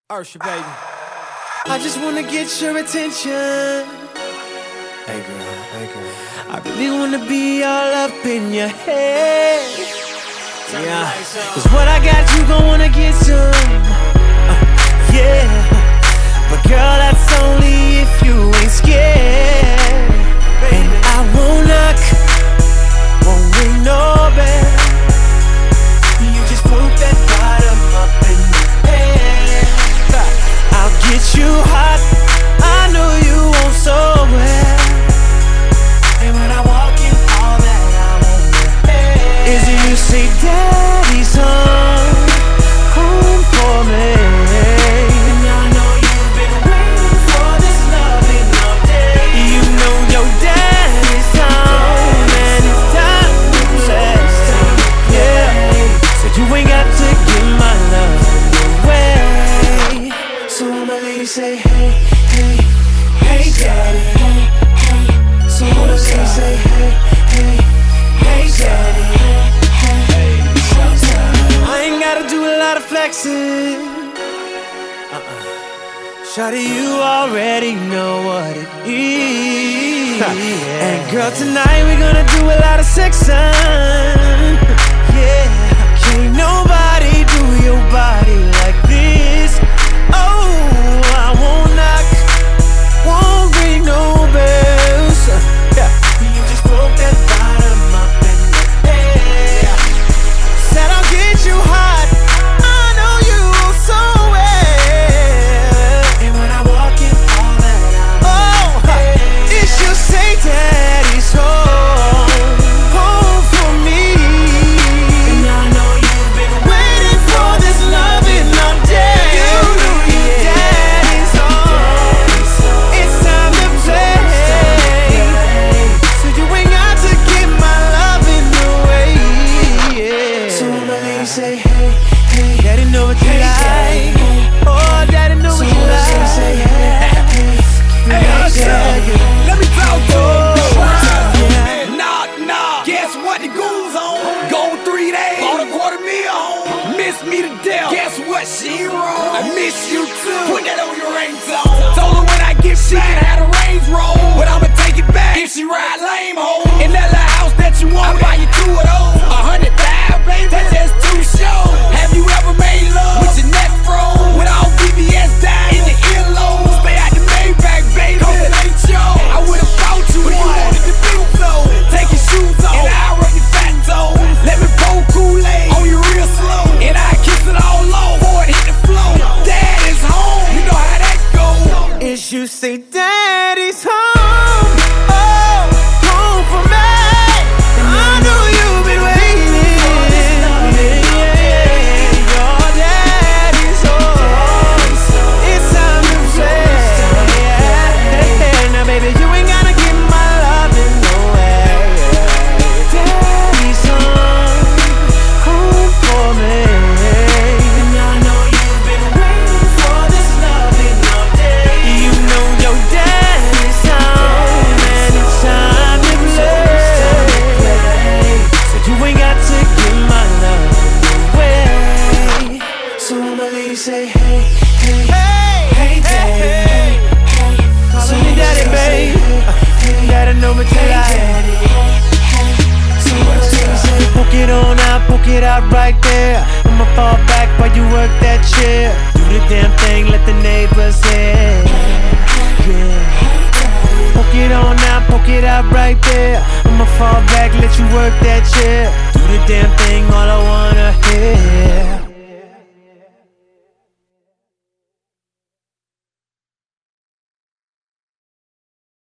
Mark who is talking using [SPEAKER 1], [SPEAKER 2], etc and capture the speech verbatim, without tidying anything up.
[SPEAKER 1] Ursha, baby. I just wanna get your attention. Hey girl, hey girl. I really wanna be all up in your head. Yeah, cause what I got you gon' wanna get some. uh, Yeah, but girl, that's only if you ain't scared. And I won't knock, won't ring no bell. You just put that bottom up in the air. I'll get you hot, I know you want so well. And when I walk in, all that I want is you say, Daddy's home, home for me. And I know you've been waiting for this loving all day. You know your daddy's home, and it's time to play. Yeah, so you ain't got to give my love away. So my lady say, hey, hey, hey, daddy, hey, hey. So my lady say, hey, hey, hey, daddy, hey, hey. I ain't gotta do a lot of flexing. Uh-uh. Shawty, you already know what it is. Yeah. And girl, tonight we gonna do a lot of sexing. Yeah, can't nobody do your body like this. Oh, I won't knock, won't ring no bells. Yeah. You just broke that bottom up in the air. Said I'll get you hot, I know you so well. And when I walk in, all that I want, oh, it should say Daddy's home, home for me. And I know you've been waiting for this loving all day. Say hey, hey, daddy know what you like. Oh, daddy know what you like. Say hey, hey, hey, Usha,
[SPEAKER 2] let me talk to you. Knock, knock. Guess what the goons on? Go three days. Bought a quarter meal on. Miss me to death. Guess what she wrong? I miss you too. Put that on your ringtone. Told her when I get she can have a Range Rover, but I'ma take it back if she ride lame home. In that little house that you want, I buy you two of those. A hundred thousand, baby. That's just too show. Have you ever made love with your neck froze? With all B B S down in the earlobe. Stay out the Maybach, baby. Cause it ain't show. I would've bought you but one. You wanted to do so. Take your shoes off and I'll rub your fat toes. Let me pour Kool-Aid on you real slow. And I kiss it all low before it hit the floor. Dad is home. You know how that goes.
[SPEAKER 1] Is you say Daddy's home, oh, home for me. I know you've been waiting for this loving all day. Your daddy's home, it's time to play. Now baby, you ain't gotta give my loving away. Daddy's home, home for me. And I know you've been waiting for this loving all day. You know your daddy's home, and it's time to play. So you ain't got to give my love away. So my lady say, hey, hey, hey, hey, daddy, hey, hey. Calling me daddy, babe. Daddy know what you like. So my lady say, poke it on out, poke it out right there. I'ma fall back while you work that chair. Do the damn thing, let the neighbors hear. Yeah. Poke it on out, poke it out right there. I'ma fall back, let you work that chair.